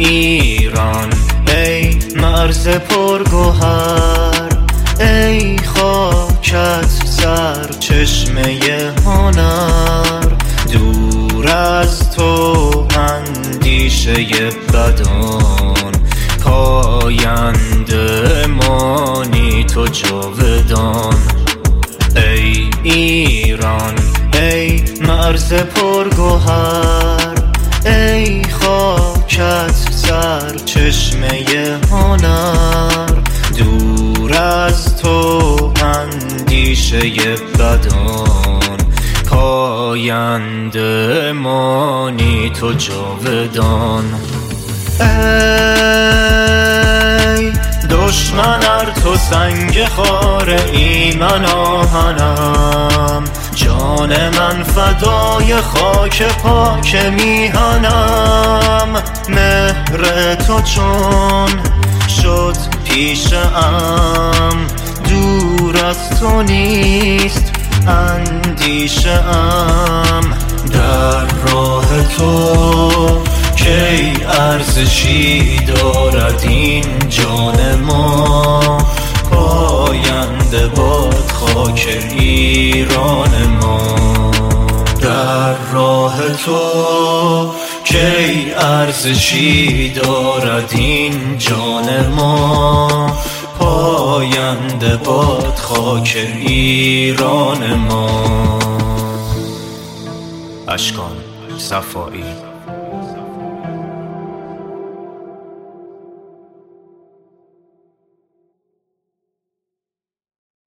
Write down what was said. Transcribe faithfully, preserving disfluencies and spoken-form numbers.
ایران، ای مرز پرگوهر، ای خاکت سرچشمه هنر. دور از تو اندیشه بدان، پاینده مانی تو جاودان. ای ایران، ای مرز پرگوهر، ای خاکت سرچشمه هنر. دور از تو اندیشه بدان، پاینده مانی تو جاودان. ای دشمن ار تو سنگ خاره، من آهنم، جان من فدای خاک پاک میهنم. مهر تو چون شد پیشم، دور از تو نیست اندیشه ام. در راه تو کی ارزشی دارد این جان ما، پاینده باد خاک ایران ما. در راه تو کی ارزشی دارد این جان ما، پاینده باد خاک ایران ما. اشکان صفایی.